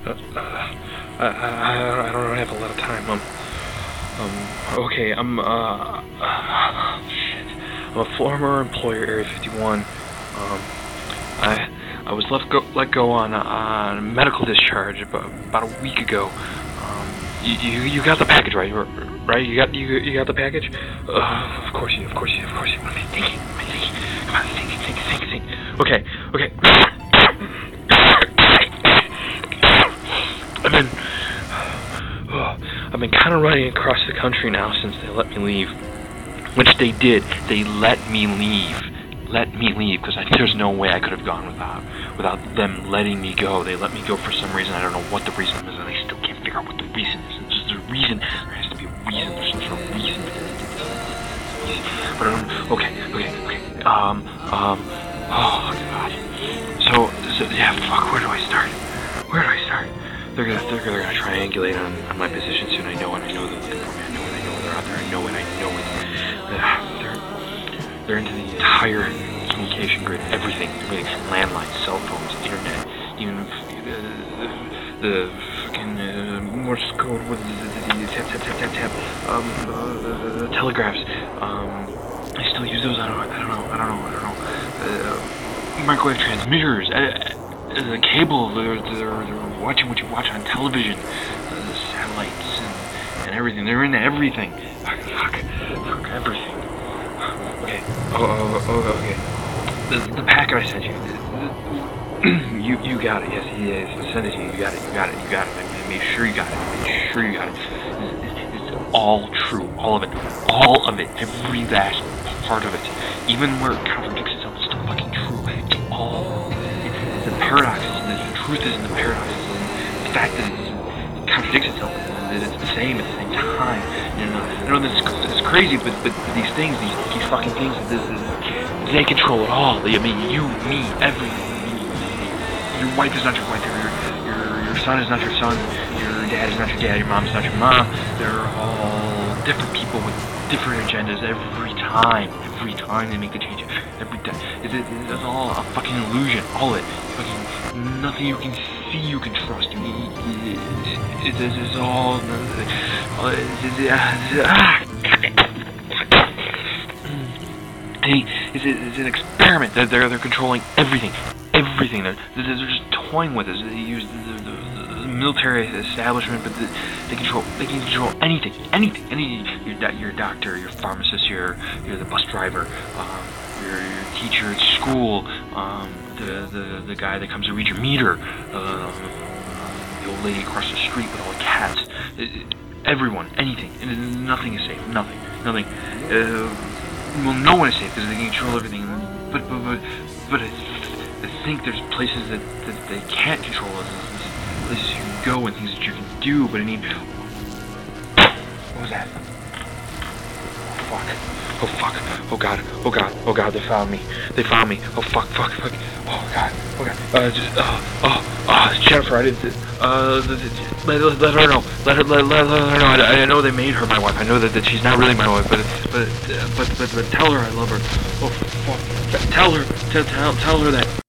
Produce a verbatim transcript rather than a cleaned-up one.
Uh, uh, I, I, I don't have a lot of time. Um, um, okay, I'm, uh, uh, shit. I'm a former employer, Area fifty-one. Um, I, I was let go, let go on, on medical discharge about, about a week ago. Um, you, you, you got the package, right? Right? You got, you, you got the package? Uh, of course you, of course you, of course you. What am I thinking? What am I thinking? Come on, think, think, think, think. Okay, okay. I've been, oh, I've been kind of running across the country now since they let me leave. Which they did. They let me leave. Let me leave, because there's no way I could have gone without without them letting me go. They let me go for some reason. I don't know what the reason is, and I still can't figure out what the reason is. There's a reason. There has to be a reason. There's some sort of reason. But I don't. Okay, okay, okay. Um, um. Oh God. So, so yeah. Fuck. Where do I start? Where do I start? They're gonna, they're, they're gonna triangulate on, on my position soon. I know it. I know they're looking for me. I know it. I know they're out there. I know it. I know it. Uh, they're, they're into the entire communication grid. Everything. Everything. Landlines, cell phones, internet, even the the, the fucking uh, Morse code with the, the, the tap tap tap tap tap. Um, uh, the telegraphs. Um, I still use those. I don't. I don't know. I don't know. I don't know. Uh, microwave transmitters. Uh, the cable, they're, they're, they're watching what you watch on television, the satellites and, and everything. They're into everything. Fuck, fuck, fuck everything. Okay. Oh, oh, oh, okay. The, the packet I sent you. The, the, you, you got it. Yes, yes. I sent it to you. You got it. You got it. You got it. I made sure you got it. I made sure you got it. It's, it's, it's all true. All of it. All of it. Every last part of it. Even where it contradicts itself, it's still fucking true. It's all. The paradox is, the truth is in the paradox, the fact that it contradicts itself, that it's the same at the same time. You know, I know this is, this is crazy, but, but these things, these, these fucking things, this is, they control it all. I mean, you, me, everything. Your wife is not your wife, your, your, your son is not your son, your dad is not your dad, your mom is not your mom. They're all different people with different agendas every time. Every time they make a change. Every time. It's, it's all a fucking illusion. All of it. Fucking nothing you can see you can trust. You, it, it, it, it's all. It's, it's an experiment. They're, they're, they're controlling everything. Everything. They're, they're just toying with us. They use the, the, the military establishment, but the, they control. They can control anything. Anything. Any. Your, your doctor, your pharmacist, your, your the bus driver. Um, Your, your teacher at school, um, the, the the guy that comes to read your meter, um, the old lady across the street with all the cats, it, it, everyone, anything, and nothing is safe, nothing, nothing. Uh, well, no one is safe because they can control everything. But but but but I, I think there's places that, that they can't control us. There's places you can go and things that you can do. But I mean, what was that? Fuck. Oh fuck. Oh god. Oh god. Oh god. They found me. They found me. Oh fuck. Fuck. Fuck. Oh god. Oh god. Uh, just, uh, oh, oh, Jennifer. I didn't. Uh, let, let, let her know. Let her. Let, let, let her know. I, I know they made her my wife. I know that, that she's not really my wife. But but but but but, but tell her I love her. Oh fuck. Tell her. Tell tell tell her that.